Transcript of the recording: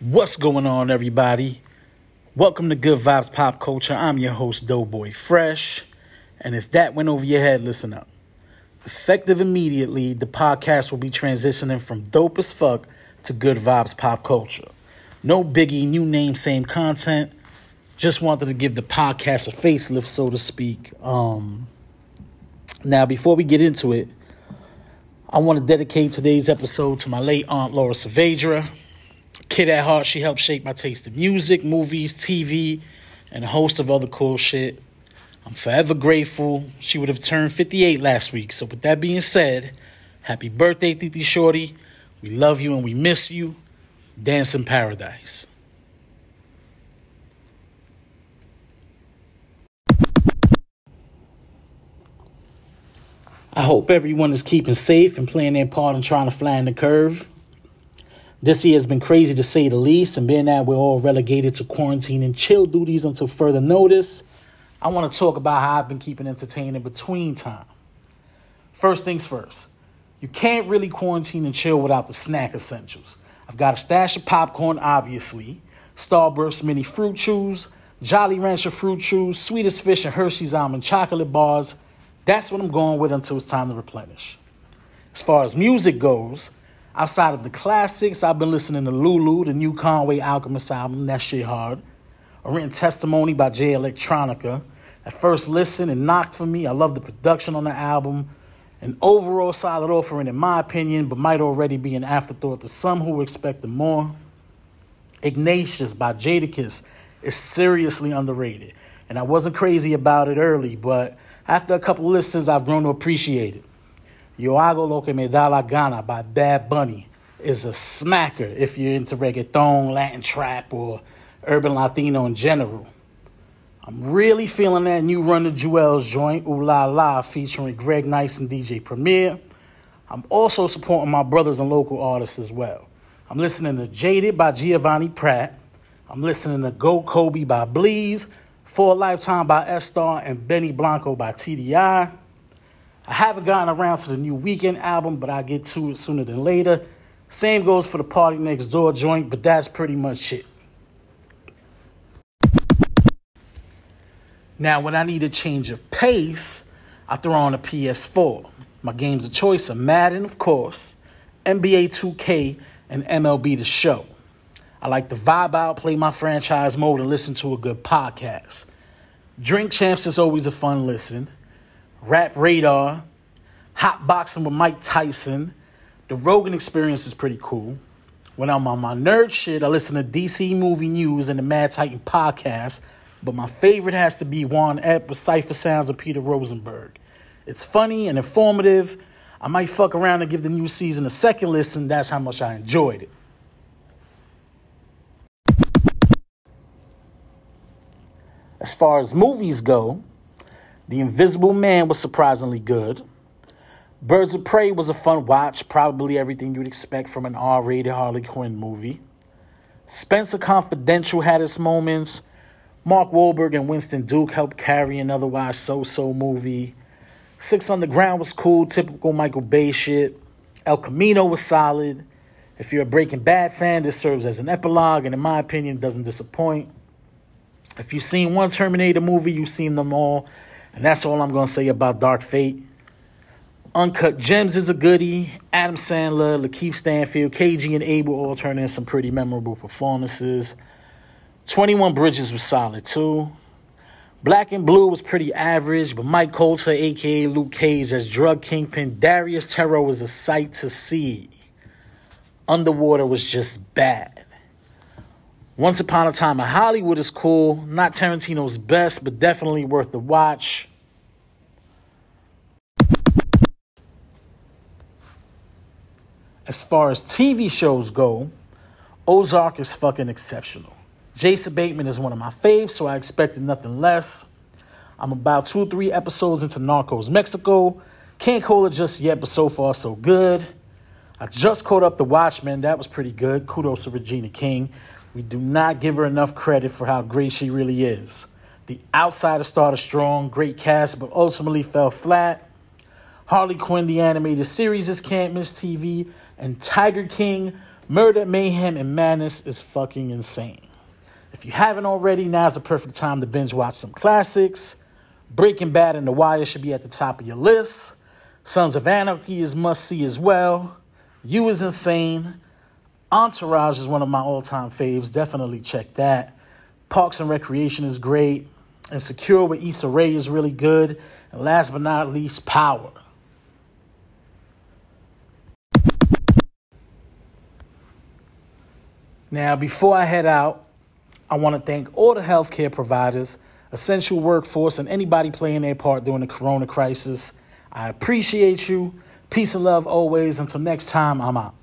What's going on, everybody? Welcome to Good Vibes Pop Culture. I'm your host, Doughboy Fresh. And if that went over your head, listen up. Effective immediately, the podcast will be transitioning from dope as fuck to Good Vibes Pop Culture. No biggie, new name, same content. Just wanted to give the podcast a facelift, so to speak. Now, before we get into it, I want to dedicate today's episode to my late aunt, Laura Saavedra. Kid at heart, she helped shape my taste in music, movies, TV, and a host of other cool shit. I'm forever grateful. She would have turned 58 last week. So with that being said, happy birthday, Titi Shorty. We love you and we miss you. Dance in paradise. I hope everyone is keeping safe and playing their part in trying to flatten the curve. This year has been crazy to say the least, and being that we're all relegated to quarantine and chill duties until further notice, I want to talk about how I've been keeping entertained in between time. First things first, you can't really quarantine and chill without the snack essentials. I've got a stash of popcorn, obviously, Starburst mini fruit chews, Jolly Rancher fruit chews, Sweetest Fish and Hershey's almond chocolate bars. That's what I'm going with until it's time to replenish. As far as music goes, outside of the classics, I've been listening to Lulu, the new Conway Alchemist album. That shit hard. A Written Testimony by Jay Electronica. At first listen, it knocked for me. I love the production on the album. An overall solid offering in my opinion, but might already be an afterthought to some who expected more. Ignatius by Jadakiss is seriously underrated. And I wasn't crazy about it early, but after a couple listens, I've grown to appreciate it. Yo Hago Lo Que Me Da La Gana by Bad Bunny is a smacker if you're into reggaeton, Latin trap, or urban Latino in general. I'm really feeling that new Run the Jewels joint, Ooh La La, featuring Greg Nice and DJ Premier. I'm also supporting my brothers and local artists as well. I'm listening to Jaded by Giovanni Pratt. I'm listening to Go Kobe by Bleeze, For a Lifetime by S-Star, and Benny Blanco by TDI. I haven't gotten around to the new Weeknd album, but I'll get to it sooner than later. Same goes for the Party Next Door joint, but that's pretty much it. Now, when I need a change of pace, I throw on a PS4. My games of choice are Madden, of course, NBA 2K, and MLB The Show. I like to vibe out, play my franchise mode, and listen to a good podcast. Drink Champs is always a fun listen. Rap Radar, Hot Boxing with Mike Tyson. The Rogan Experience is pretty cool. When I'm on my nerd shit, I listen to DC Movie News and the Mad Titan podcast. But my favorite has to be Juan Ep with Cypher Sounds and Peter Rosenberg. It's funny and informative. I might fuck around and give the new season a second listen. That's how much I enjoyed it. As far as movies go, The Invisible Man was surprisingly good. Birds of Prey was a fun watch, probably everything you'd expect from an R-rated Harley Quinn movie. Spencer Confidential had its moments. Mark Wahlberg and Winston Duke helped carry an otherwise so-so movie. Six Underground was cool, typical Michael Bay shit. El Camino was solid. If you're a Breaking Bad fan, this serves as an epilogue, and in my opinion, doesn't disappoint. If you've seen one Terminator movie, you've seen them all. And that's all I'm going to say about Dark Fate. Uncut Gems is a goodie. Adam Sandler, Lakeith Stanfield, KG, and Abel all turned in some pretty memorable performances. 21 Bridges was solid too. Black and Blue was pretty average, but Mike Colter, a.k.a. Luke Cage, as drug kingpin Darius Terrell was a sight to see. Underwater was just bad. Once Upon a Time in Hollywood is cool. Not Tarantino's best, but definitely worth the watch. As far as TV shows go, Ozark is fucking exceptional. Jason Bateman is one of my faves, so I expected nothing less. I'm about 2 or 3 episodes into Narcos Mexico. Can't call it just yet, but so far so good. I just caught up The Watchmen. That was pretty good. Kudos to Regina King. We do not give her enough credit for how great she really is. The Outsider started strong, great cast, but ultimately fell flat. Harley Quinn, the animated series is can't miss TV, and Tiger King Murder, mayhem, and madness is fucking insane. If you haven't already, now's the perfect time to binge watch some classics. Breaking Bad and The Wire should be at the top of your list. Sons of Anarchy is must-see as well. You is insane. Entourage is one of my all-time faves. Definitely check that. Parks and Recreation is great. Insecure with Issa Rae is really good. And last but not least, Power. Now, before I head out, I want to thank all the healthcare providers, essential workforce, and anybody playing their part during the corona crisis. I appreciate you. Peace and love always. Until next time, I'm out.